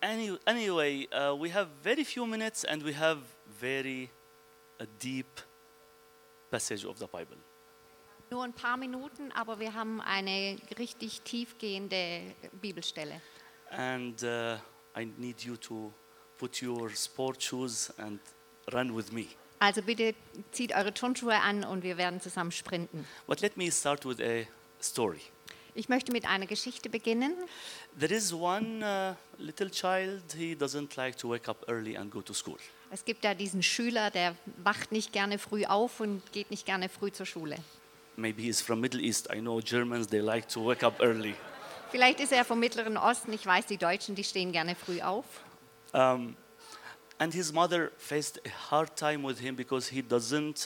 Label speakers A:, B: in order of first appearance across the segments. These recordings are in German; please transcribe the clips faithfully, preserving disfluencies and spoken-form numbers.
A: any, anyway, uh, we have very few minutes and we have very a deep passage of the Bible.
B: Nur ein paar Minuten, aber wir haben eine richtig tiefgehende Bibelstelle.
A: And uh, I need you to put your sport shoes and run with me.
B: Also bitte zieht eure Turnschuhe an und wir werden zusammen sprinten.
A: But let me start with a story.
B: Ich möchte mit einer Geschichte beginnen.
A: There is one uh, little child, he doesn't like to wake up early and go to school.
B: Es gibt da diesen Schüler, der wacht nicht gerne früh auf und geht nicht gerne früh zur Schule.
A: Maybe he's from Middle East. I know Germans, they like to wake up early.
B: Vielleicht ist er vom Mittleren Osten, ich weiß, die Deutschen, die stehen gerne früh auf.
A: Um, and his mother faced a hard time with him because he doesn't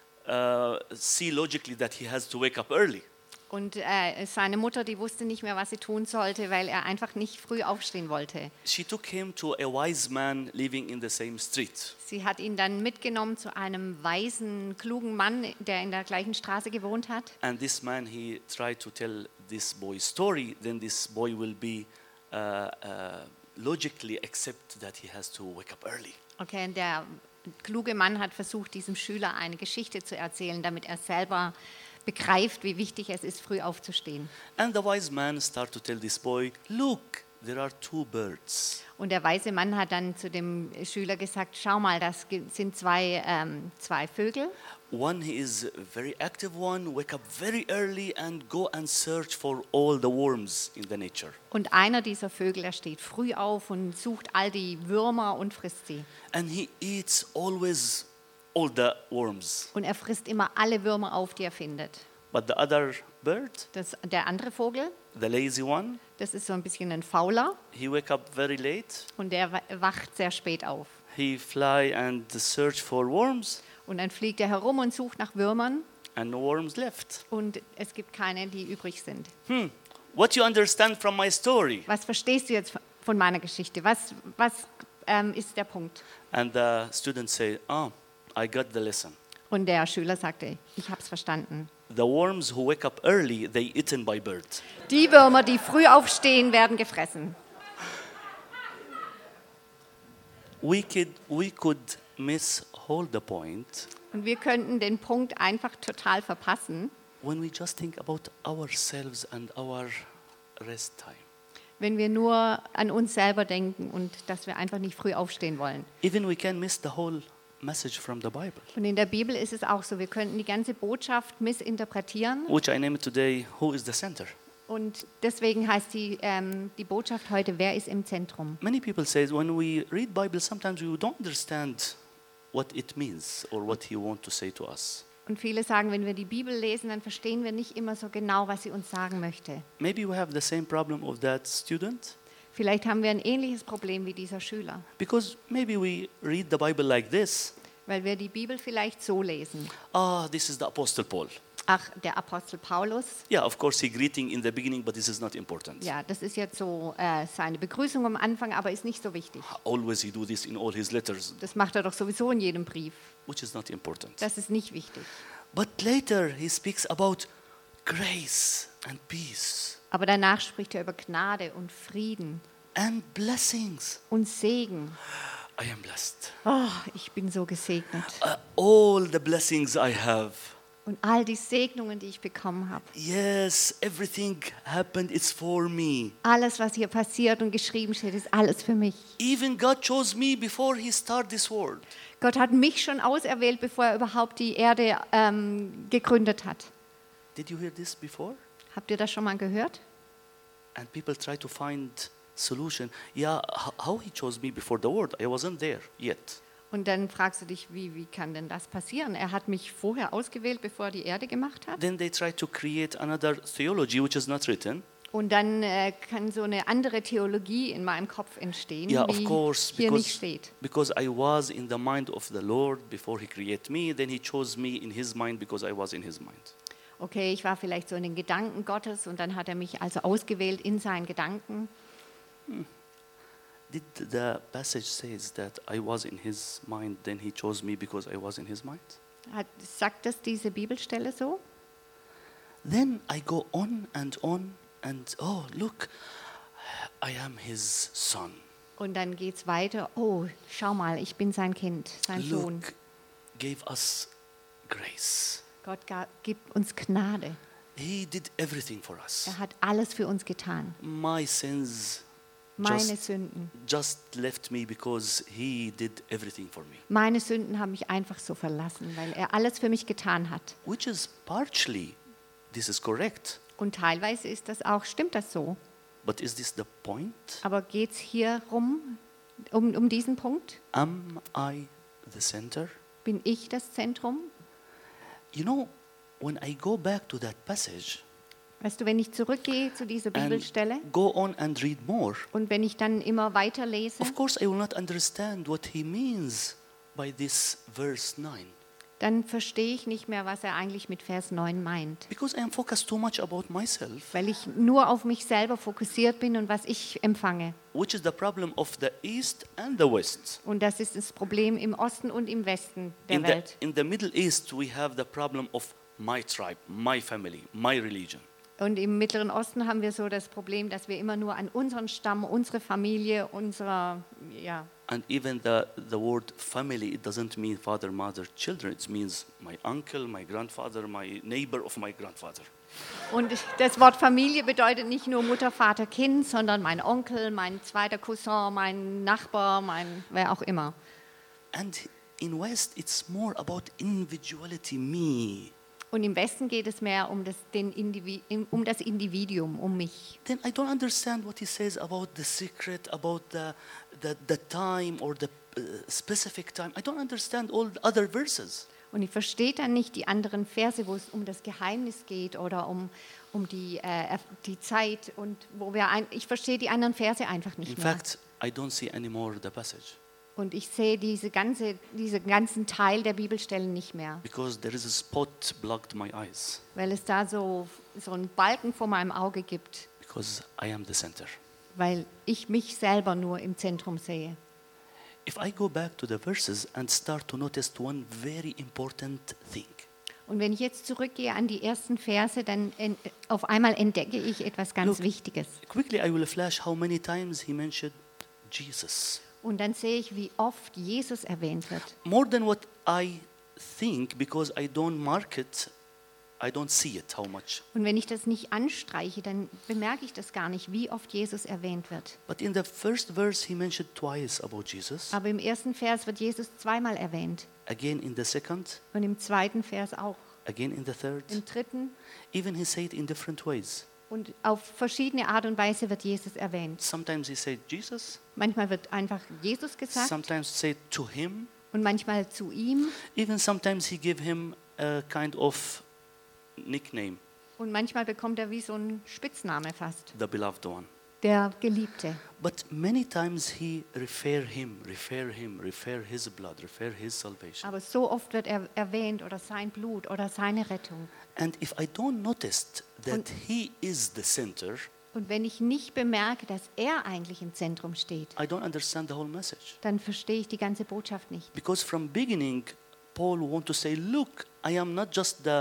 A: uh, see logically that he has to wake up early.
B: Und äh, seine Mutter, die wusste nicht mehr, was sie tun sollte, weil er einfach nicht früh aufstehen wollte.
A: She took him to a wise man living in the same street.
B: Sie hat ihn dann mitgenommen zu einem weisen, klugen Mann, der in der gleichen Straße gewohnt hat.
A: And this man, he tried to tell this boy story. Then this boy will be uh, uh, logically accept that he has to wake up early.
B: Okay, und der kluge Mann hat versucht, diesem Schüler eine Geschichte zu erzählen, damit er selber begreift, wie wichtig es ist, früh aufzustehen.
A: And the wise man started to tell this boy, look, there are two birds.
B: Und der weise Mann hat dann zu dem Schüler gesagt, schau mal, das ge- sind zwei, ähm, zwei Vögel.
A: One he is a very active one, wake up very early and go and search for all the worms in the nature.
B: Und einer dieser Vögel, der steht früh auf und sucht all die Würmer und frisst sie.
A: And he eats always all the worms.
B: Und er frisst immer alle Würmer auf, die er findet.
A: But the other bird,
B: Das, der andere Vogel,
A: the lazy one,
B: das ist so ein bisschen ein Fauler
A: he wake up very late.
B: und der wa- wacht sehr spät auf.
A: He fly and search for worms
B: Und dann fliegt er herum und sucht nach Würmern
A: and no worms left.
B: und es gibt keine, die übrig sind.
A: Hmm. What you understand from my story?
B: Was verstehst du jetzt von meiner Geschichte? Was, was ähm, ist der Punkt?
A: And the students say, oh, I got the lesson.
B: Und der Schüler sagte, ich habe es verstanden.
A: The worms who wake up early, they eaten by birds.
B: Die Würmer, die früh aufstehen, werden gefressen.
A: We could, we could miss whole the point
B: Und wir könnten den Punkt einfach total verpassen,
A: when we just think about ourselves and our rest time.
B: wenn wir nur an uns selber denken und dass wir einfach nicht früh aufstehen wollen.
A: Even we can miss the whole message from the Bible,
B: Und in der Bibel ist es auch so, wir könnten die ganze Botschaft missinterpretieren.
A: which I name it today, Who is the Center?
B: Und deswegen heißt die, ähm, die Botschaft heute, wer ist im Zentrum?
A: Many people say when we read Bible, sometimes we don't understand what it means or what he want to say to us.
B: Und viele sagen, wenn wir die Bibel lesen, dann verstehen wir nicht immer so genau, was sie uns sagen möchte.
A: Maybe we have the same problem of that student,
B: Vielleicht haben wir ein ähnliches Problem wie dieser Schüler,
A: because maybe we read the Bible like this.
B: weil wir die Bibel vielleicht so lesen.
A: Ah, this is the Apostle Paul.
B: Ach, der Apostel Paulus,
A: Yeah, of course, he greeting in the beginning, but this is not important.
B: ja, das ist jetzt so äh, seine Begrüßung am Anfang, aber ist nicht so wichtig.
A: Always he do this in all his letters,
B: Das macht er doch sowieso in jedem Brief.
A: which is not important.
B: Das ist nicht wichtig.
A: But later he speaks about grace and peace
B: Aber danach spricht er über Gnade und Frieden
A: and blessings.
B: und Segen.
A: I am blessed.
B: Oh, ich bin so gesegnet.
A: Uh, all the blessings I have.
B: Und all die Segnungen, die ich bekommen habe.
A: Yes, everything happened, it's for me.
B: Alles, was hier passiert und geschrieben steht, ist alles für mich.
A: Even God chose me before he started this world.
B: Gott hat mich schon auserwählt, bevor er überhaupt die Erde ähm, gegründet hat.
A: Did you hear this before?
B: Habt ihr das schon mal gehört?
A: And people try to find solution. Yeah, h- how he chose me before the world? I wasn't there yet.
B: Und dann fragst du dich, wie, wie kann denn das passieren? Er hat mich vorher ausgewählt, bevor er die Erde gemacht hat.
A: Then they try to create another theology which is not written.
B: Und dann äh, kann so eine andere Theologie in meinem Kopf entstehen,
A: Yeah, of
B: wie
A: course,
B: hier nicht
A: because,
B: steht.
A: because I was in the mind of the Lord before he created me, then he chose me in his mind because I was in his mind.
B: Okay, ich war vielleicht so in den Gedanken Gottes und dann hat er mich also ausgewählt in seinen Gedanken.
A: Did the passage says that I was in his mind, then he chose me because I was in his mind?
B: Hat, sagt das diese Bibelstelle so?
A: Then I go on and on and oh, look, I am his son.
B: Und dann geht es weiter. Oh, schau mal, ich bin sein Kind, sein Sohn.
A: Luke gave us grace.
B: Gott ga- gibt uns Gnade.
A: He did everything for us.
B: Er hat alles für uns getan.
A: My sins
B: Meine
A: just,
B: Sünden.
A: just left me because he did everything for me.
B: Meine Sünden haben mich einfach so verlassen, weil er alles für mich getan hat.
A: Which is partially, this is correct.
B: Und teilweise ist das auch, stimmt das so.
A: But is this the point?
B: Aber geht es hier rum, um, um diesen Punkt?
A: Am I the center?
B: Bin ich das Zentrum?
A: You know, when I go back to that passage
B: Weißt du, wenn ich zurückgehe zu dieser
A: and
B: Bibelstelle
A: go on and read more,
B: und wenn ich dann immer weiter lese,
A: of course I will not understand what he means by this verse nine.
B: dann verstehe ich nicht mehr, was er eigentlich mit Vers neun meint.
A: Because I am focused too much about myself,
B: Weil ich nur auf mich selber fokussiert bin und was ich empfange.
A: which is the problem of the East and the West.
B: Und das ist das Problem im Osten und im Westen der
A: In the,
B: Welt.
A: in the Middle East, we have the problem of my tribe, my family, my religion.
B: Und im Mittleren Osten haben wir so das Problem, dass wir immer nur an unseren Stamm, unsere Familie, unserer, ja,
A: And even the, the word family, it doesn't mean father, mother, children. It means my uncle, my grandfather, my neighbor of my grandfather.
B: und das Wort Familie bedeutet nicht nur Mutter, Vater, Kind, sondern mein Onkel, mein zweiter Cousin, mein Nachbar, mein wer auch immer.
A: And in West, it's more about individuality, me.
B: Und im Westen geht es mehr um das, den Indivi um das Individuum, um mich.
A: Then I don't understand what he says about the secret, about the, the, the time or the uh, specific time. I don't understand all the other verses.
B: Und ich verstehe dann nicht die anderen Verse, wo es um das Geheimnis geht oder um, um die, äh, die Zeit. Und wo wir ein, ich verstehe die anderen Verse einfach nicht
A: In
B: mehr.
A: fact, I don't see anymore the passage
B: Und ich sehe diese ganze, diesen ganzen Teil der Bibelstellen nicht mehr,
A: because there is a spot blocked my eyes
B: weil es da so, so einen Balken vor meinem Auge gibt,
A: because I am the center.
B: weil ich mich selber nur im Zentrum sehe.
A: If I go back to the verses and start to notice one very important thing,
B: Und wenn ich jetzt zurückgehe an die ersten Verse, dann en, auf einmal entdecke ich etwas ganz
A: Look.
B: Wichtiges.
A: quickly I will flash how many times he mentioned Jesus.
B: Und dann sehe ich, wie oft Jesus erwähnt wird.
A: More than what I think because I don't mark it, I don't see it how much.
B: Und wenn ich das nicht anstreiche, dann bemerke ich das gar nicht, wie oft Jesus erwähnt wird.
A: But in the first verse he mentioned twice about Jesus.
B: Aber im ersten Vers wird Jesus zweimal erwähnt.
A: Again in the second,
B: Und im zweiten Vers auch.
A: again in the third.
B: Im dritten.
A: Even he said in different ways.
B: Und auf verschiedene Art und Weise wird Jesus erwähnt.
A: Sometimes he said Jesus,
B: Manchmal wird einfach Jesus gesagt
A: sometimes said to him,
B: und manchmal zu ihm.
A: even sometimes he gave him a kind of nickname,
B: Und manchmal bekommt er wie so einen Spitzname fast.
A: the beloved one.
B: Der Geliebte.
A: But many times he refer him, refer him, refer his blood, refer his salvation.
B: Aber so oft wird er erwähnt oder sein Blut oder seine Rettung.
A: And if I don't notice that he is the center,
B: Und wenn ich nicht bemerke, dass er eigentlich im Zentrum steht,
A: I don't understand the whole message.
B: dann verstehe ich die ganze Botschaft nicht.
A: Because from beginning, Paul want to say, look, I am not just the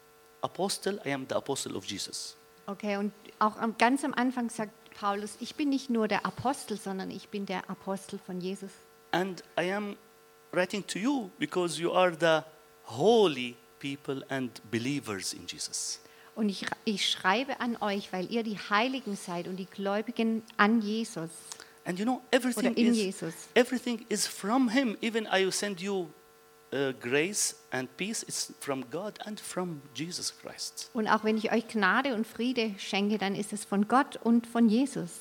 A: apostle, I am the apostle of Jesus.
B: Okay, und auch am, ganz am Anfang sagt Paulus, ich bin nicht nur der Apostel, sondern ich bin der Apostel von Jesus.
A: And I am writing to you because you are the holy people and believers in Jesus.
B: Und ich, ich schreibe an euch, weil ihr die Heiligen seid und die Gläubigen an Jesus
A: And you know,
B: oder
A: everything
B: in
A: is,
B: Jesus.
A: everything is from him. Even I send you uh, grace and peace, it's from God and from Jesus Christ.
B: Und auch wenn ich euch Gnade und Friede schenke, dann ist es von Gott und von Jesus.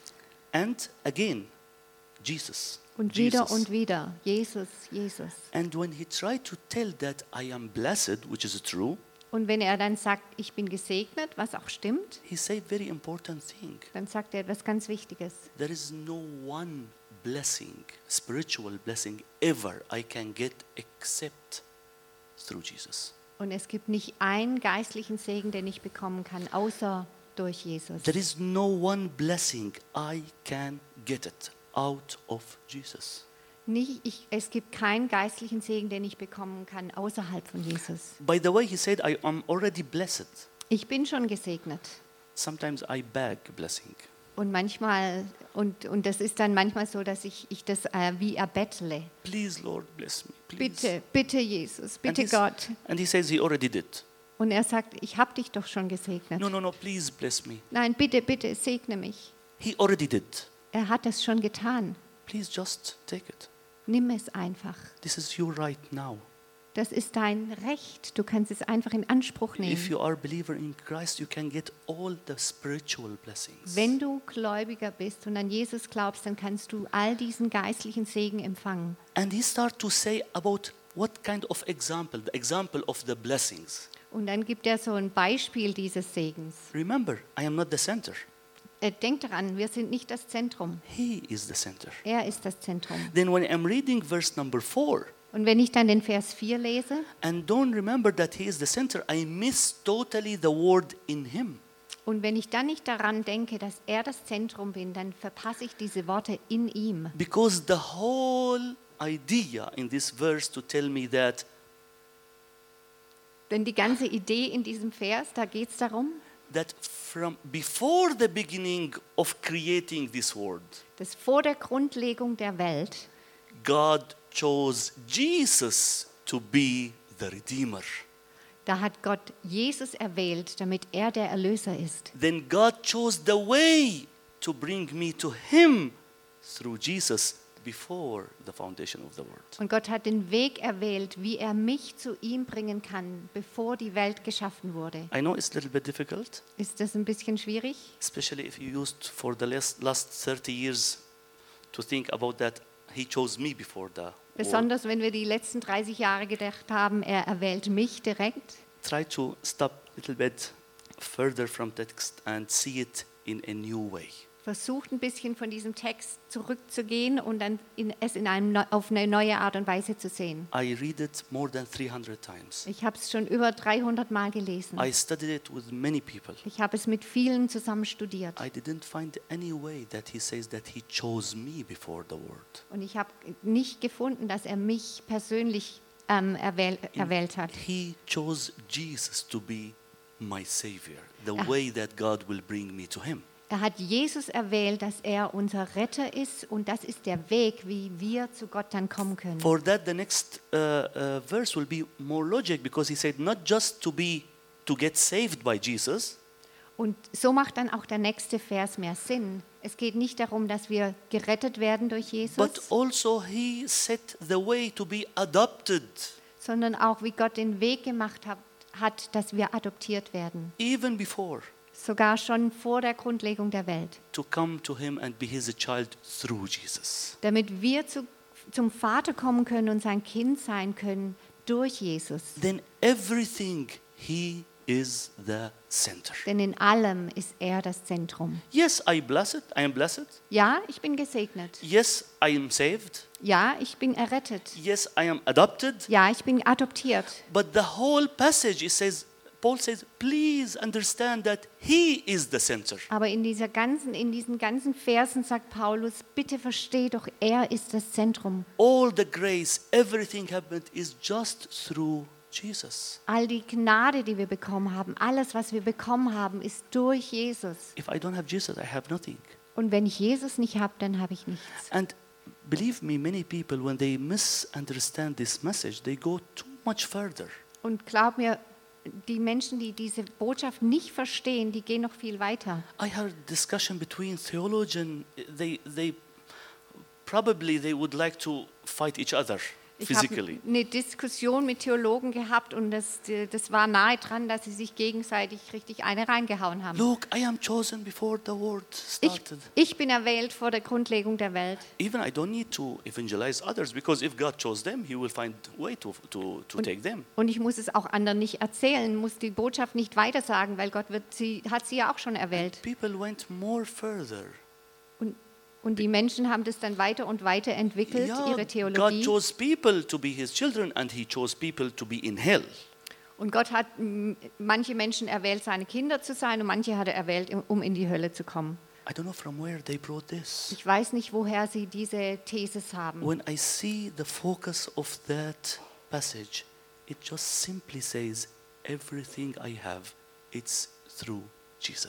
A: And again, Jesus.
B: Und
A: Jesus.
B: wieder und wieder, Jesus, Jesus.
A: And when he tried to tell that I am blessed, which is true,
B: Und wenn er dann sagt, ich bin gesegnet, was auch stimmt,
A: he said very important thing.
B: dann sagt er etwas ganz Wichtiges.
A: There is no one blessing, spiritual blessing ever I can get except through Jesus.
B: Und es gibt nicht einen geistlichen Segen, den ich bekommen kann, außer durch Jesus.
A: There is no one blessing I can get it out of Jesus.
B: Nicht, ich, es gibt keinen geistlichen Segen, den ich bekommen kann, außerhalb von Jesus.
A: By the way, he said, I am already blessed.
B: Ich bin schon gesegnet.
A: Sometimes I beg blessing.
B: Und manchmal, und, und das ist dann manchmal so, dass ich, ich das äh, wie erbettle.
A: Please, Lord, bless me. Please.
B: Bitte, bitte Jesus,
A: And,
B: bitte
A: he's-
B: Gott.
A: and he says he already did.
B: Und er sagt, ich habe dich doch schon gesegnet.
A: No, no, no, please bless me.
B: Nein, bitte, bitte, segne mich.
A: He already did.
B: Er hat es schon getan.
A: Please just take it.
B: Nimm es einfach.
A: This is your right now.
B: Das ist dein Recht. Du kannst es einfach in Anspruch
A: If
B: nehmen.
A: you are a believer in Christ, you can get all the spiritual blessings.
B: Wenn du Gläubiger bist und an Jesus glaubst, dann kannst du all diesen geistlichen Segen empfangen.
A: And he start to say about what kind of example, the example of the blessings.
B: Und dann gibt er so ein Beispiel dieses Segens.
A: Remember, I am not the center.
B: Äh, Denk daran, wir sind nicht das Zentrum.
A: He is the center.
B: Er ist das Zentrum.
A: Then when I'm reading verse number four,
B: Und wenn ich dann den Vers vier lese
A: and don't remember that he is the center, I miss totally the word in him.
B: und wenn ich dann nicht daran denke, dass er das Zentrum bin, dann verpasse ich diese Worte in ihm.
A: Because the whole idea in this verse to tell me that
B: Denn die ganze Idee in diesem Vers, da geht es darum,
A: that from before the beginning of creating this world,
B: dass vor der Grundlegung der Welt
A: God chose Jesus to be the Redeemer.
B: da hat Gott Jesus erwählt, damit er der Erlöser ist.
A: Then God chose the way to bring me to Him through Jesus before the foundation of the world.
B: Und Gott hat den Weg erwählt, wie er mich zu ihm bringen kann, bevor die Welt geschaffen wurde.
A: I know it's a little bit difficult,
B: Ist das ein bisschen schwierig?
A: especially if you used for the last, last thirty years to think about that He chose me before the world.
B: Besonders wenn wir die letzten dreißig Jahre gedacht haben, er erwählt mich direkt.
A: Try to stop a little bit further from text and see it in a new way.
B: Versucht ein bisschen von diesem Text zurückzugehen und dann in, es in einem, neu- auf eine neue Art und Weise zu sehen.
A: I read it more than three hundred times.
B: Ich habe es schon über dreihundert Mal gelesen.
A: I studied it with many people.
B: Ich habe es mit vielen zusammen studiert.
A: I didn't find any way that he says that he chose me before the world.
B: Und ich habe nicht gefunden, dass er mich persönlich ähm, erwähl, erwählt hat.
A: He chose Jesus to be my savior, the
B: Ah.
A: way that God will bring me to him.
B: Er hat Jesus erwählt, dass er unser Retter ist und das ist der Weg, wie wir zu Gott dann kommen können.
A: For that, the next uh, uh, verse will be more logic because he said not just to be to get saved by Jesus,
B: Und so macht dann auch der nächste Vers mehr Sinn. Es geht nicht darum, dass wir gerettet werden durch Jesus,
A: but also he set the way to be adopted,
B: sondern auch, wie Gott den Weg gemacht hat, hat, dass wir adoptiert werden.
A: even before,
B: Sogar schon vor der Grundlegung der Welt.
A: to come to him and be his child through Jesus.
B: Damit wir zu, zum Vater kommen können und sein Kind sein können durch Jesus.
A: Then everything he is the center.
B: Denn in allem ist er das Zentrum.
A: Yes, I blessed. I am blessed.
B: Ja, ich bin gesegnet.
A: Yes, I am saved.
B: Ja, ich bin errettet.
A: Yes, I am adopted.
B: Ja, ich bin adoptiert.
A: But the whole passage, it says, Paul says, please understand that he is the center.
B: Aber in, dieser ganzen, in diesen ganzen Versen sagt Paulus, bitte versteh doch, er ist das Zentrum.
A: All the grace, everything happened is just through Jesus.
B: All die Gnade, die wir bekommen haben, alles, was wir bekommen haben, ist durch Jesus.
A: If I don't have Jesus, I have nothing.
B: Und wenn ich Jesus nicht habe, dann habe ich nichts.
A: And believe me, many people, when they misunderstand this message, they go too much further.
B: Und glaub mir, die Menschen, die diese Botschaft nicht verstehen, die gehen noch viel weiter.
A: I heard discussion between theologians. They, they probably they would like to fight each other
B: Ich habe
A: physically.
B: eine Diskussion mit Theologen gehabt und das, das war nahe dran, dass sie sich gegenseitig richtig eine reingehauen haben.
A: Look, I am chosen before the world
B: Ich,
A: started.
B: ich bin erwählt vor der Grundlegung der Welt.
A: Even I don't need to evangelize others because if God chose them, He will find a way to, to, to take them.
B: Und ich muss es auch anderen nicht erzählen, muss die Botschaft nicht weitersagen, weil Gott wird sie, hat sie ja auch schon erwählt.
A: People went more further.
B: Und, und die Menschen haben das dann weiter und weiter entwickelt,
A: Yeah,
B: ihre
A: God
B: Theologie.
A: chose people to be His children and He chose people to be in hell.
B: Und Gott hat m, manche Menschen erwählt, seine Kinder zu sein und manche hat er erwählt, um in die Hölle zu kommen.
A: I don't know from where they brought this.
B: Ich weiß nicht, woher sie diese Thesis haben.
A: When I see the focus of that passage, it just simply says, everything I have, it's through Jesus.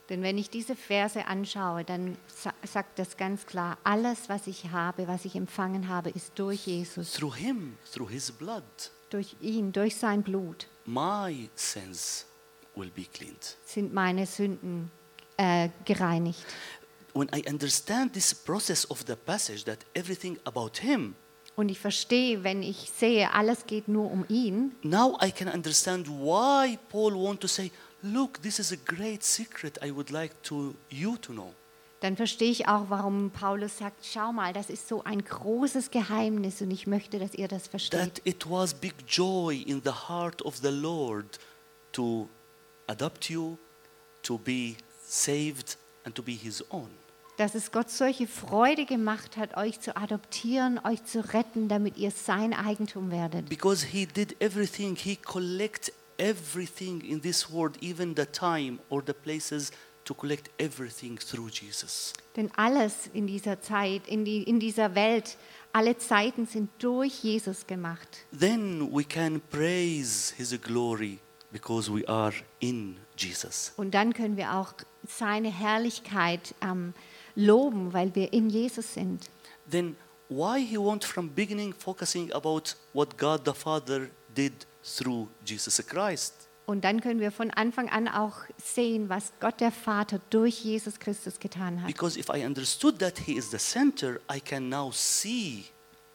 B: Denn wenn ich diese Verse anschaue, dann sa- sagt das ganz klar, alles, was ich habe, was ich empfangen habe, ist durch Jesus,
A: Through him, through his blood,
B: durch ihn, durch sein Blut
A: my sins will be cleaned.
B: sind meine Sünden äh, gereinigt.
A: When I understand this process of the passage, that everything about him,
B: Und ich verstehe, wenn ich sehe, alles geht nur um ihn,
A: now I can understand why Paul want to say, look, this is a great secret I would like to you to know.
B: dann verstehe ich auch, warum Paulus sagt, schau mal, das ist so ein großes Geheimnis und ich möchte, dass ihr das versteht.
A: That it was big joy in the heart of the Lord to adopt you, to be saved and to be his own.
B: Dass es Gott solche Freude gemacht hat, euch zu adoptieren, euch zu retten, damit ihr sein Eigentum werdet.
A: Because he did everything, he collect everything in this world, even the time or the places, to collect everything through Jesus.
B: Denn alles in dieser Zeit, in, die, in dieser Welt, alle Zeiten sind durch Jesus gemacht.
A: Then we can praise his glory because we are in Jesus.
B: Und dann können wir auch seine Herrlichkeit ähm, loben, weil wir in Jesus sind.
A: Then why he want from beginning focusing about what God the Father did through Jesus Christ?
B: Und dann können wir von Anfang an auch sehen, was Gott der Vater durch Jesus Christus getan hat.
A: Because if I understood that he is the center, I can now see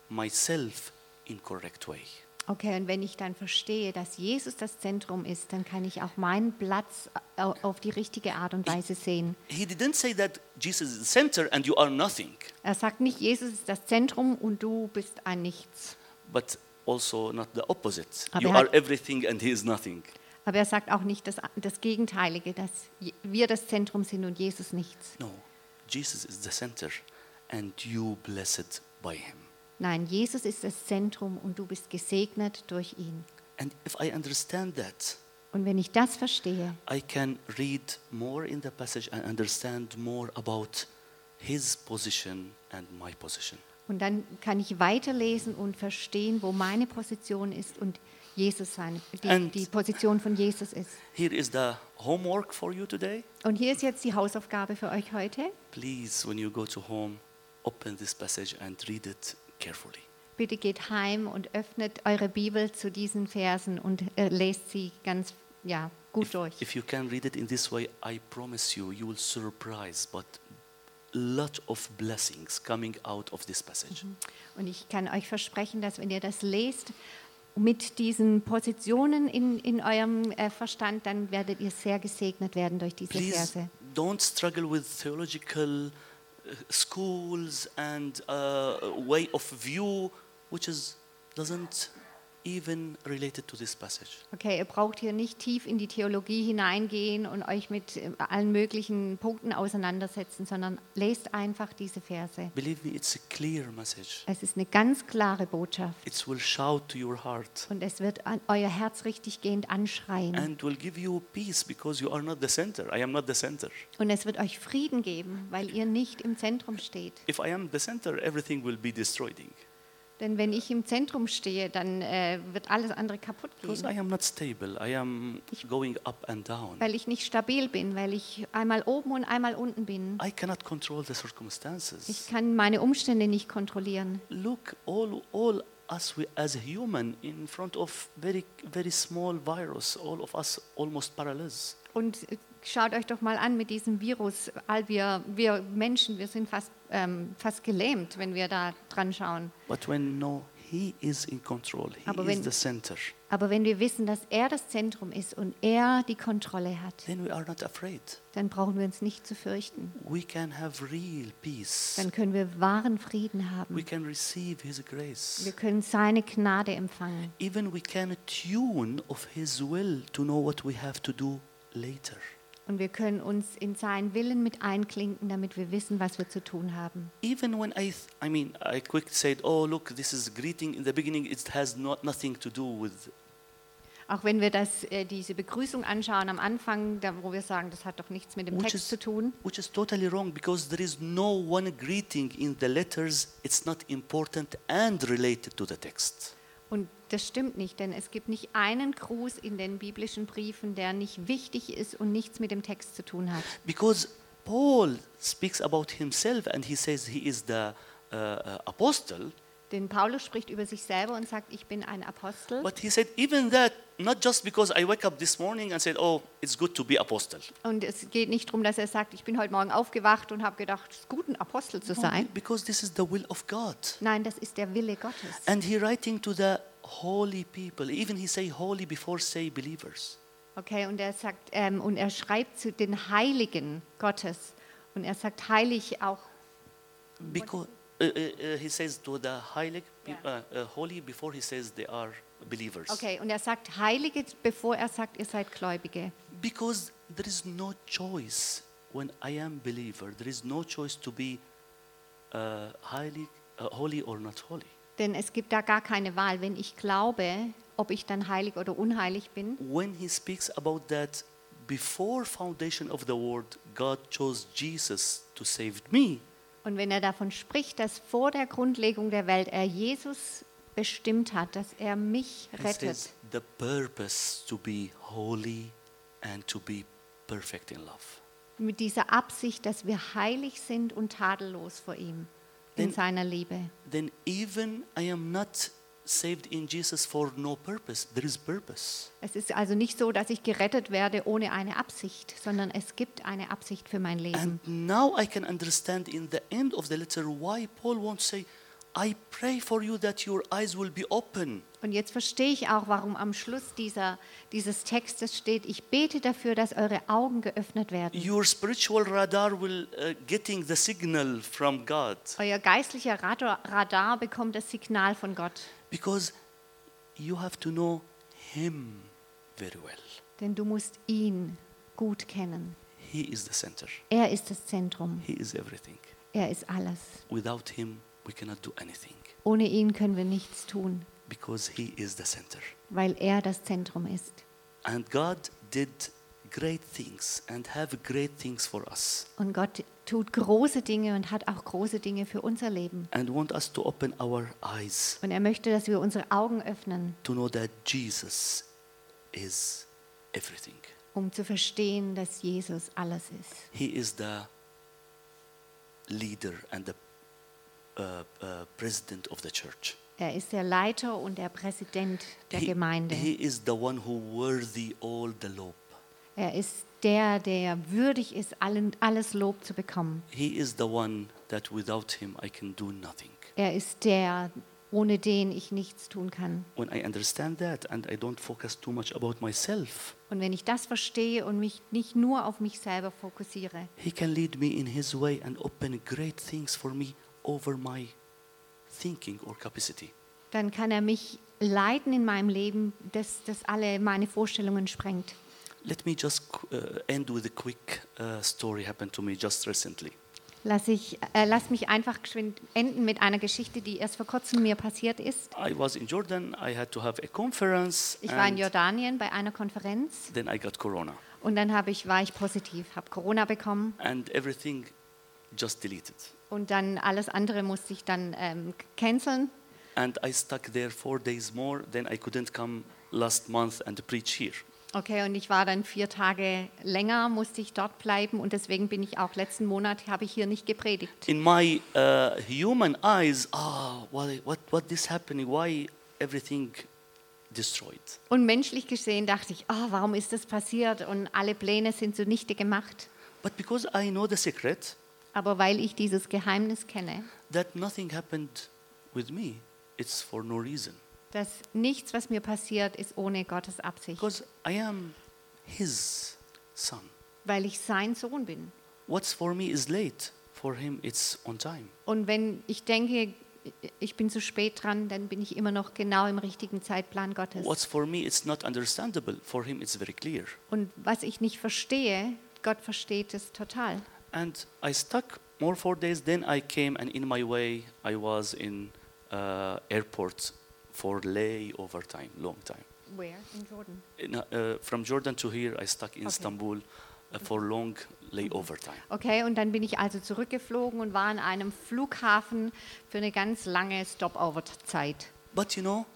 A: myself in correct way.
B: Okay, und wenn ich dann verstehe, dass Jesus das Zentrum ist, dann kann ich auch meinen Platz au- auf die richtige Art und Weise sehen.
A: He didn't say that Jesus is the center and you are nothing,
B: Er sagt nicht, Jesus ist das Zentrum und du bist ein Nichts.
A: but also not the opposite.
B: Aber
A: You
B: er
A: are
B: hat-
A: everything and he is nothing.
B: Aber er sagt auch nicht das, das Gegenteilige, dass je- wir das Zentrum sind und Jesus nichts.
A: No, Jesus is the center and you blessed by him.
B: Nein, Jesus ist das Zentrum und du bist gesegnet durch ihn.
A: And if I understand that,
B: Und wenn ich das verstehe,
A: I can read more in the passage and understand more about his position and my position.
B: und dann kann ich weiterlesen und verstehen, wo meine Position ist und Jesus seine, die,
A: And-
B: die Position von Jesus ist.
A: Here is the homework for you today.
B: Und hier ist jetzt die Hausaufgabe für euch heute.
A: Please, when you go to home, open this passage and read it carefully.
B: Bitte geht heim und öffnet eure Bibel zu diesen Versen und äh, lest sie ganz ja, gut durch.
A: If you can read it in this way, I promise you, you will surprise, but lot of blessings coming out of this passage.
B: Und ich kann euch versprechen, dass wenn ihr das lest, mit diesen Positionen in, in eurem äh, Verstand, dann werdet ihr sehr gesegnet werden durch diese
A: Please
B: Verse.
A: don't struggle with theological uh, schools and uh, way of view, which is doesn't even related to this passage.
B: Okay, ihr braucht hier nicht tief in die Theologie hineingehen und euch mit äh, allen möglichen Punkten auseinandersetzen, sondern lest einfach diese Verse.
A: Believe me, it's a clear message.
B: Es ist eine ganz klare Botschaft
A: It will shout to your heart
B: und es wird an euer Herz richtiggehend anschreien.
A: and will give you peace because you are not the center. I am not the center.
B: Und es wird euch Frieden geben, weil ihr nicht im Zentrum steht.
A: If I am the center, everything will be destroyed.
B: Denn wenn ich im Zentrum stehe, dann äh, wird alles andere kaputt
A: Because
B: gehen.
A: I am not stable. I am going up and down.
B: Weil ich nicht stabil bin, weil ich einmal oben und einmal unten bin.
A: I cannot control the
B: Ich
A: circumstances.
B: kann meine Umstände nicht kontrollieren.
A: Look, all, all us we, as a human in front of very, very small virus, all of us almost paralyzed.
B: Und äh, schaut euch doch mal an mit diesem Virus. All wir, wir Menschen, wir sind fast, ähm, fast gelähmt, wenn wir da dran schauen.
A: But when no, he is in control. He
B: Aber
A: is
B: wenn-
A: the center.
B: Aber wenn wir wissen, dass er das Zentrum ist und er die Kontrolle hat,
A: Then we are not afraid.
B: dann brauchen wir uns nicht zu fürchten.
A: We can have real peace.
B: Dann können wir wahren Frieden
A: We
B: haben.
A: can receive his grace.
B: Wir können seine Gnade empfangen.
A: Even we can tune of his will to know what we have to do later.
B: Und wir können uns in seinen Willen mit einklinken, damit wir wissen, was wir zu tun haben.
A: Even when I, th- I mean, I quick said, oh look, this is greeting in the beginning. It has not nothing to do with.
B: Auch wenn wir das, äh, diese Begrüßung anschauen am Anfang, da, wo wir sagen, das hat doch nichts mit dem
A: Which
B: Text
A: is-
B: zu tun.
A: Which is totally wrong because there is no one greeting in the letters. It's not important and related to the text.
B: Und Das stimmt nicht, denn es gibt nicht einen Gruß in den biblischen Briefen, der nicht wichtig ist und nichts mit dem Text zu tun hat.
A: Because Paul speaks about himself and he says he is the uh, uh, apostle.
B: Denn Paulus spricht über sich selber und sagt, ich bin ein Apostel.
A: But he said, even that, not just because I wake up this morning and said, oh, it's good to be apostle.
B: Und es geht nicht darum, dass er sagt, ich bin heute Morgen aufgewacht und habe gedacht, es ist gut, ein Apostel zu
A: No,
B: sein.
A: because this is the will of God.
B: Nein, das ist der Wille Gottes.
A: And he writing to the holy people. Even he say holy before say believers.
B: Okay, und er sagt, ähm, und er schreibt zu den Heiligen Gottes. Und er sagt heilig auch.
A: Because uh, uh, uh, he says to the holy,
B: Yeah.
A: uh, uh, holy before he says they are believers.
B: Okay, und er sagt Heilige, bevor er sagt, ihr seid Gläubige.
A: Because there is no choice when I am believer. There is no choice to be uh, highly, uh, holy or not holy.
B: Denn es gibt da gar keine Wahl. Wenn ich glaube, ob ich dann heilig oder unheilig bin.
A: When he speaks about that, before foundation of the world, God chose Jesus to save me.
B: Und wenn er davon spricht, dass vor der Grundlegung der Welt er Jesus bestimmt hat, dass er mich
A: He
B: rettet.
A: says the purpose to be holy and to be perfect in love.
B: Mit dieser Absicht, dass wir heilig sind und tadellos vor ihm in
A: Denn-
B: seiner Liebe.
A: Then even I am not saved in Jesus for no purpose. There is purpose.
B: Es ist also nicht so, dass ich gerettet werde ohne eine Absicht, sondern es gibt eine Absicht für mein Leben.
A: And now I can understand in the end of the letter why Paul won't say, I pray for you that your eyes will be open.
B: Und jetzt verstehe ich auch, warum am Schluss dieser, dieses Textes steht, ich bete dafür, dass eure Augen geöffnet werden.
A: Your spiritual radar will uh, getting the signal from God.
B: Euer geistlicher Radar, Radar bekommt das Signal von Gott.
A: Because you have to know him very well.
B: Denn du musst ihn gut kennen.
A: He is the center.
B: Er ist das Zentrum.
A: He is everything.
B: Er ist alles.
A: Without him, we cannot do anything.
B: Ohne ihn können wir nichts tun,
A: Because he is the center.
B: weil er das Zentrum ist.
A: And God did great things and have great things for us.
B: Und Gott tut große Dinge und hat auch große Dinge für unser Leben.
A: And want us to open our eyes
B: Und er möchte, dass wir unsere Augen öffnen,
A: to know that Jesus is everything.
B: um zu verstehen, dass Jesus alles ist.
A: He is the leader and the uh, uh, president of the church.
B: Er ist der Leiter und der Präsident der
A: He,
B: Gemeinde.
A: he is the one who worthy all the lob.
B: Er ist der, der würdig ist, allen, alles Lob zu bekommen.
A: He is the one that without him I can do nothing.
B: Er ist der, ohne den ich nichts tun kann.
A: When I understand that and I don't focus too much about myself,
B: Und wenn ich das verstehe und mich nicht nur auf mich selber fokussiere,
A: he can lead me in his way and open great things for me over my thinking or capacity.
B: dann kann er mich leiten in meinem Leben, das, das alle meine Vorstellungen sprengt.
A: Let me just uh, end with a quick uh, story happened to me just recently.
B: Lass, ich, äh, lass mich einfach geschwind enden mit einer Geschichte, die erst vor kurzem mir passiert ist.
A: I was in Jordan. I had to have a conference,
B: Ich war in
A: and
B: Jordanien bei einer Konferenz
A: then I got corona,
B: und dann habe ich, war ich positiv, habe Corona bekommen
A: and everything just deleted.
B: und dann alles andere musste ich dann ähm, canceln.
A: And I stuck there four days more. Then I couldn't come last month and preach here.
B: Okay, und ich war dann vier Tage länger, musste ich dort bleiben und deswegen bin ich auch letzten Monat, habe ich hier nicht gepredigt.
A: In my uh, human eyes, ah, why, what, what this happening? Why everything destroyed?
B: Und menschlich gesehen dachte ich, oh, warum ist das passiert und alle Pläne sind zunichte gemacht.
A: But because I know the secret
B: Aber weil ich dieses Geheimnis kenne,
A: that nothing happened with me, it's for no reason.
B: dass nichts, was mir passiert, ist ohne Gottes Absicht,
A: Because I am His son.
B: weil ich sein Sohn bin.
A: What's for me is late. For him, it's on time.
B: Und wenn ich denke, ich bin zu spät dran, dann bin ich immer noch genau im richtigen Zeitplan Gottes.
A: What's for me, it's not understandable. For him, it's very clear.
B: Und was ich nicht verstehe, Gott versteht es total.
A: And I stuck more four days. Then I came, and in my way, I was in uh, airport for layover time, long time.
B: Where? In Jordan.
A: In, uh, from Jordan to here, I stuck in
B: Okay.
A: Istanbul uh, for long layover time.
B: Okay, und dann bin ich also zurückgeflogen und war an einem Flughafen für eine ganz lange Stopover-Zeit.
A: But you know,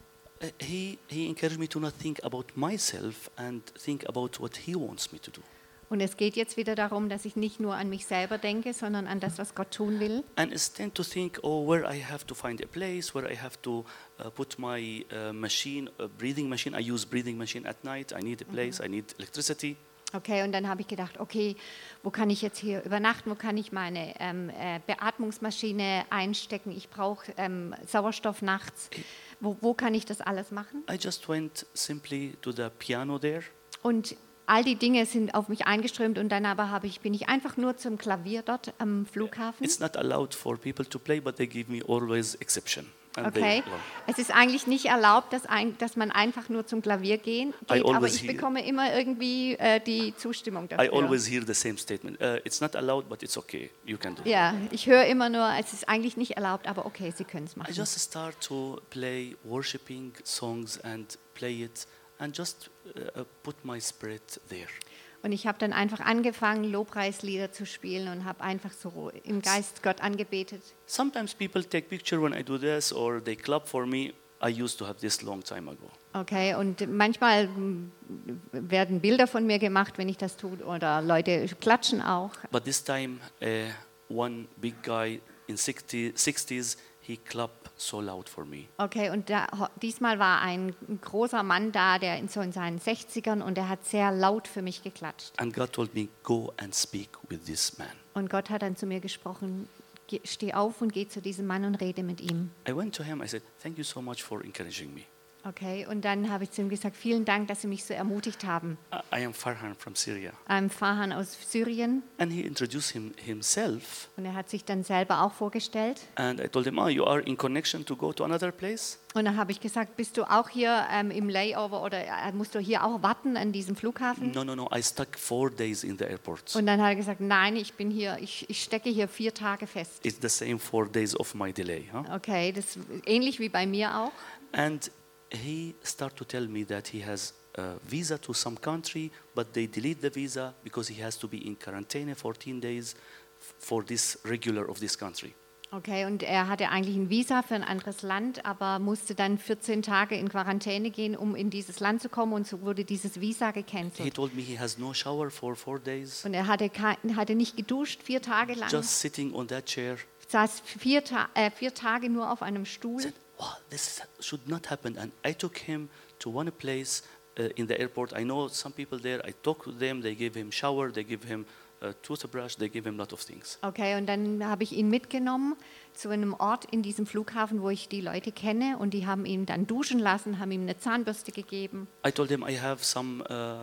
A: uh, he, he encouraged me to not think about myself and think about what he wants me to do.
B: Und es geht jetzt wieder darum, dass ich nicht nur an mich selber denke, sondern an das, was Gott tun will.
A: And instead to think, oh, where I have to find a place, where I have to uh, put my uh, machine, a breathing machine. I use breathing machine at night. I need a place, I need electricity.
B: Okay, und dann habe ich gedacht, okay, wo kann ich jetzt hier übernachten, wo kann ich meine ähm, äh, Beatmungsmaschine einstecken, ich brauche ähm, Sauerstoff nachts, wo, wo kann ich das alles machen?
A: I just went simply to the piano there.
B: Und all die Dinge sind auf mich eingeströmt und dann aber habe ich, bin ich einfach nur zum Klavier dort am Flughafen.
A: It's not allowed for people to play, but they give me always exception. And
B: Okay,
A: they, well,
B: es ist eigentlich nicht erlaubt, dass, ein, dass man einfach nur zum Klavier gehen,
A: I
B: geht, aber
A: always
B: ich
A: hear-
B: bekomme immer irgendwie äh, die Zustimmung
A: I
B: dafür.
A: always hear the same statement. Uh, it's not allowed, but it's okay. You can do it.
B: Ja, ich höre immer nur, es ist eigentlich nicht erlaubt, aber okay, Sie können es
A: I
B: machen.
A: just start to play worshiping songs and play it and just uh, uh, put my spirit there.
B: Und ich habe dann einfach angefangen, Lobpreislieder zu spielen und habe einfach so im Geist Gott angebetet.
A: Sometimes people take picture when I do this or they clap for me. I used to have this long time ago.
B: Okay, und manchmal mm, werden Bilder von mir gemacht, wenn ich das tue, oder Leute klatschen auch.
A: But this time, uh, one big guy in sixty, sixties, he clapped so loud for me.
B: Okay, und da, ho- diesmal war ein großer Mann da, der in so in seinen sechzigern und der hat sehr laut für mich geklatscht.
A: And God told me, go and speak with this man.
B: Und Gott hat dann zu mir gesprochen, "Geh- steh auf und geh zu diesem Mann und rede mit ihm.
A: I went to him, I said, thank you so much for encouraging me.
B: Okay, und dann habe ich zu ihm gesagt, vielen Dank, dass Sie mich so ermutigt haben.
A: I I am Farhan from Syria.
B: Ein Farhan aus Syrien.
A: And he introduced him, himself.
B: Und er hat sich dann selber auch vorgestellt.
A: And I told him, oh, you are in connection to go to another place?
B: Und dann habe ich gesagt, bist du auch hier ähm, im Layover oder äh, musst du hier auch warten an diesem Flughafen?
A: No, no, no. I stuck four days in the airport.
B: Und dann hat er gesagt, nein, ich bin hier, ich, ich stecke hier vier Tage fest.
A: It's the same four days of my delay. Huh?
B: Okay, das ist ähnlich wie bei mir auch.
A: And he started to tell me that he has a visa to some country, but they delete the visa because he has to be in quarantine fourteen days f- for this regular of this country.
B: Okay, und er hatte eigentlich ein Visa für ein anderes Land, aber musste dann vierzehn Tage in Quarantäne gehen, um in dieses Land zu kommen, und so wurde dieses Visa
A: He
B: gecancelt.
A: told me he has no shower for four days,
B: Und er hatte, kein, hatte nicht geduscht vier Tage lang,
A: just sitting on that chair.
B: saß vier, Ta äh, vier Tage nur auf einem
A: I
B: Stuhl.
A: said, wow, this should not happen. And I took him to one place uh, in the airport. I know some people there. I talked to them. They give him shower. They give him a toothbrush. They give him a lot of things.
B: Okay, und dann habe ich ihn mitgenommen zu einem Ort in diesem Flughafen, wo ich die Leute kenne, und die haben ihn dann duschen lassen, haben ihm eine Zahnbürste gegeben.
A: I told him I have some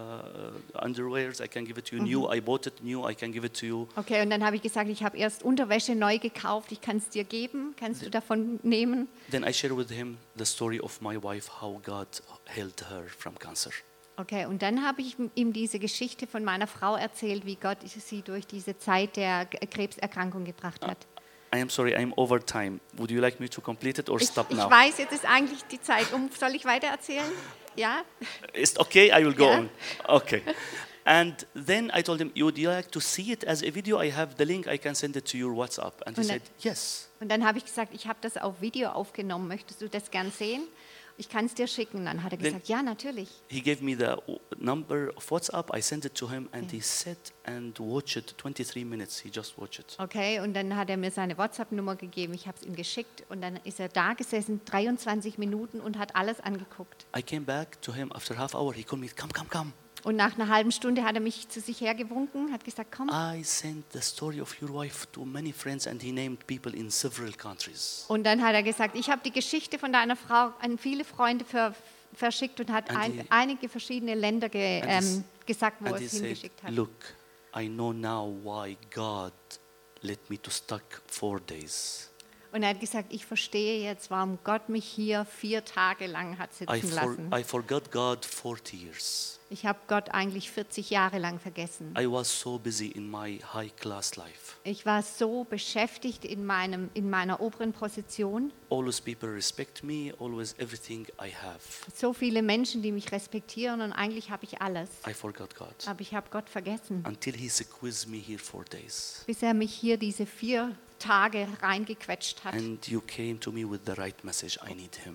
A: uh, underwears. I can give it to you new. I bought it new. I can give it to you.
B: Okay, und dann habe ich gesagt, ich habe erst Unterwäsche neu gekauft, ich kann es dir geben, kannst du davon nehmen?
A: Then I share with him the story of my wife, how God healed her from cancer.
B: Okay, und dann habe ich ihm diese Geschichte von meiner Frau erzählt, wie Gott sie durch diese Zeit der G- Krebserkrankung gebracht hat.
A: I am sorry, I'm over time. Would you like me to complete it or
B: Ich,
A: stop
B: ich
A: now?
B: weiß, jetzt ist eigentlich die Zeit um. Soll ich weiter erzählen? Ja?
A: It's okay, I will go
B: Yeah.
A: on. Okay. And then I told him, would you like to see it as a video? I have the link, I can send it to your WhatsApp. And he
B: Und dann-
A: said, yes.
B: Und dann habe ich gesagt, ich habe das auf Video aufgenommen, möchtest du das gern sehen? Ich kann es dir schicken. Dann hat er
A: Then-
B: gesagt, ja, natürlich.
A: He gave me the w- number of WhatsApp, I sent it to him, and he sat and watched it twenty-three minutes. He just watched it.
B: Okay, und dann hat er mir seine WhatsApp-Nummer gegeben, ich habe es ihm geschickt, und dann ist er da gesessen, dreiundzwanzig Minuten, und hat alles angeguckt.
A: I came back to him after half hour. He called me, come, come, come.
B: Und nach einer halben Stunde hat er mich zu sich hergewunken, hat gesagt, komm.
A: I sent the story of your wife to many friends, and he named people in several countries.
B: Und dann hat er gesagt, ich habe die Geschichte von deiner Frau an viele Freunde ver verschickt und hat
A: And
B: ein,
A: he-
B: einige verschiedene Länder ge
A: And he s-
B: ähm, gesagt, wo
A: And
B: er
A: he
B: es
A: said,
B: hingeschickt hat.
A: look, I know now why God let me to stuck four days.
B: Und er hat gesagt, ich verstehe jetzt, warum Gott mich hier vier Tage lang hat sitzen
A: I, for,
B: lassen.
A: I forgot God forty years.
B: Ich habe Gott eigentlich vierzig Jahre lang vergessen.
A: I was so busy in my high class life.
B: Ich war so beschäftigt in, meinem, in meiner oberen Position.
A: Always people respect me, always everything I have.
B: So viele Menschen, die mich respektieren, und eigentlich habe ich alles.
A: I forgot God.
B: Aber ich habe Gott vergessen,
A: Until he squeezed me here for days.
B: bis er mich hier diese vier Tage reingequetscht hat.
A: And you came to me with the right message. I need him.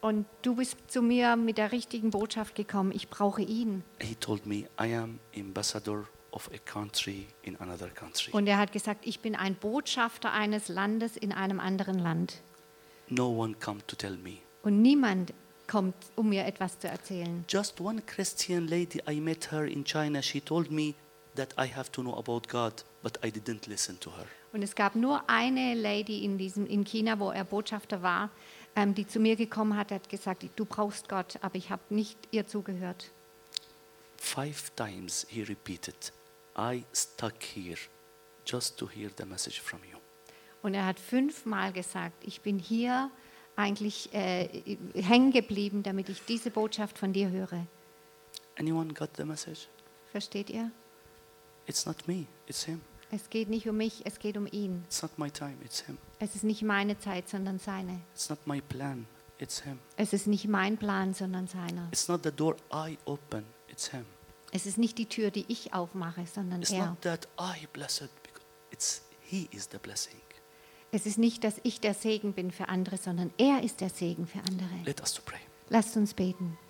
B: Und du bist zu mir mit der richtigen Botschaft gekommen. Ich brauche ihn.
A: He told me, I am ambassador of a country in another country.
B: Und er hat gesagt, ich bin ein Botschafter eines Landes in einem anderen Land.
A: No one come to tell me.
B: Und niemand kommt, um mir etwas zu erzählen.
A: Just one Christian lady, I met her in China. She told me that I have to know about God, but I didn't listen to her.
B: Und es gab nur eine Lady in, diesem, in China, wo er Botschafter war, ähm, die zu mir gekommen hat, hat gesagt, du brauchst Gott, aber ich habe nicht ihr zugehört.
A: Five times he repeated, I stuck here just to hear the message from you.
B: Und er hat fünfmal gesagt, ich bin hier eigentlich äh, hängen geblieben, damit ich diese Botschaft von dir höre.
A: Anyone got the message?
B: Versteht ihr?
A: It's not me, it's him.
B: Es geht nicht um mich, es geht um ihn.
A: It's not my time, it's him.
B: Es ist nicht meine Zeit, sondern seine.
A: It's not my plan, it's him.
B: Es ist nicht mein Plan, sondern seiner.
A: It's not the door I open, it's him.
B: Es ist nicht die Tür, die ich aufmache, sondern
A: It's
B: er.
A: not that I blessed, because it's he is the blessing.
B: Es ist nicht, dass ich der Segen bin für andere, sondern er ist der Segen für andere.
A: Let us to pray.
B: Lasst uns beten.